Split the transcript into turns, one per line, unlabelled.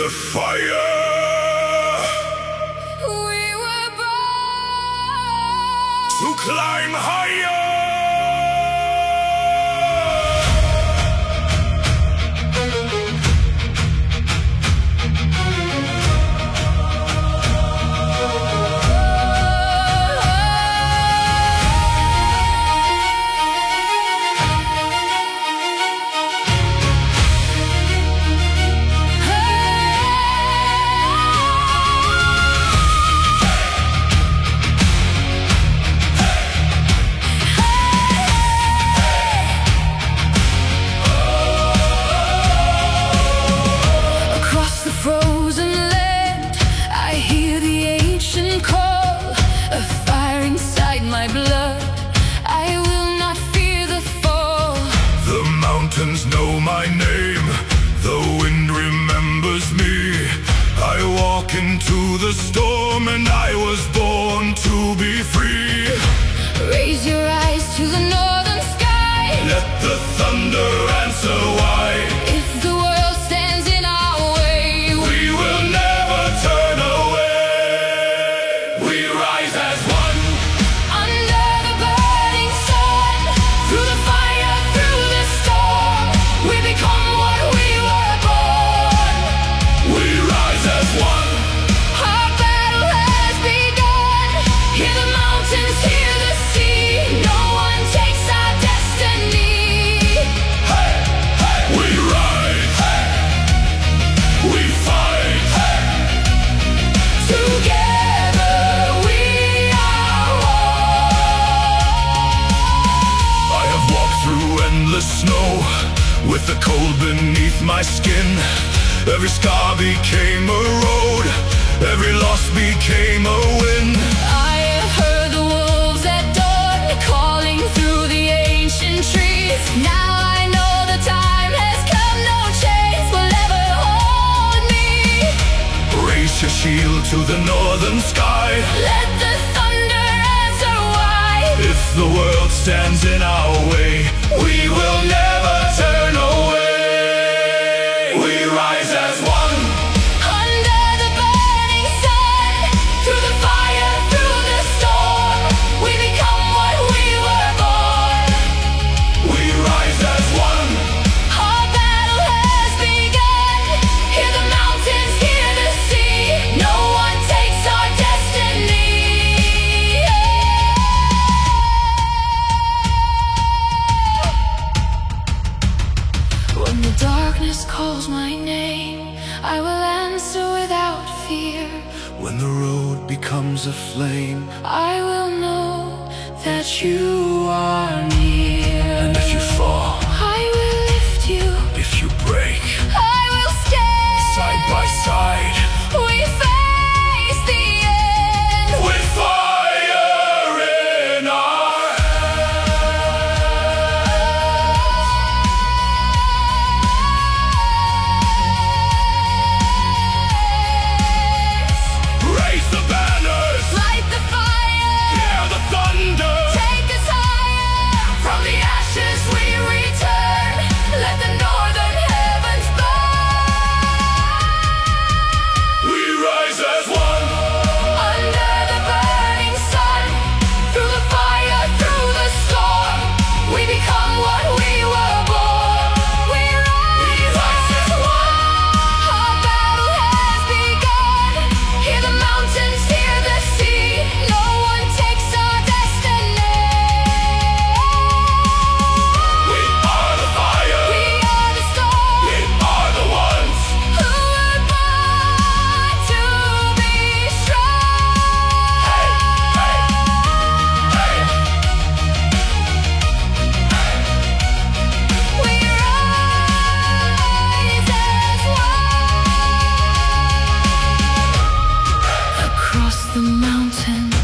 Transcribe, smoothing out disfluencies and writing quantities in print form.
the fire.
We were born
To climb higher.
frozen land. I hear the ancient call, a fire inside my blood. I will not fear the fall.
The mountains know my name, the wind remembers me. I walk into the storm and I was born to be free.
Raise your eyes to the northern sky.
Let the thunder answer why.
If the world stands in our way,
we will never turn away. We rise as one.
Under the burning sun, through the fire, through the storm, we become what we were born.
We rise as one.
Our battle has begun. Hear the mountains, hear the sea. No one takes our destiny.
Hey, hey. We rise. Hey. We fight. Hey.
Together we are one.
I have walked through endless snow with the cold beneath my skin. Every scar became a road, every loss became a win.
I have heard the wolves at dawn calling through the ancient trees. Now I know the time has come, no chains will ever hold me.
Raise your shield to the northern sky.
Let the thunder answer why.
If the world stands in our way, we will never turn away. We rise as one.
Under the burning sun, through the fire, through the storm, we become what we were born.
We rise as one.
Our battle has begun. Hear the mountains, hear the sea. No one takes our destiny. When the darkness calls my name, I will answer without fear.
When the road becomes a flame,
I will know that you are near.
and if you fall,
I will lift you.
if you break,
I will stay.
side by side,
We face the end.
with fire in our hands. Raise the banners,
Light the fire.
hear the thunder.
Take us higher. From the ashes we return. Let the northern heavens burn.
We rise as one.
Under the burning sun, through the fire, through the storm, we become what we were born. We rise as one. Our battle has begun. Hear the mountains, hear the sea. No one takes our destiny.
We are the fire.
We are the storm.
We are the ones.
Who were born to be strong.
Hey, hey, hey.
We rise as one. Across the mountain,